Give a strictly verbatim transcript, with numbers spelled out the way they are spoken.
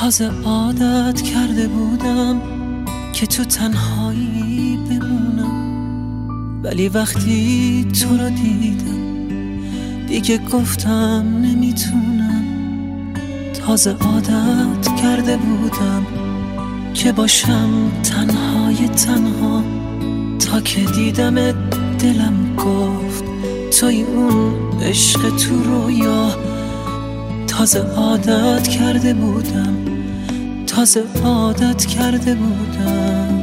تازه عادت کرده بودم که تو تنهایی بمونم، ولی وقتی تو رو دیدم دیگه گفتم نمیتونم. تازه عادت کرده بودم که باشم تنهای تنها، تا که دیدمت دلم گفت توی اون عشق تو رویا. تازه عادت کرده بودم، تازه عادت کرده بودم.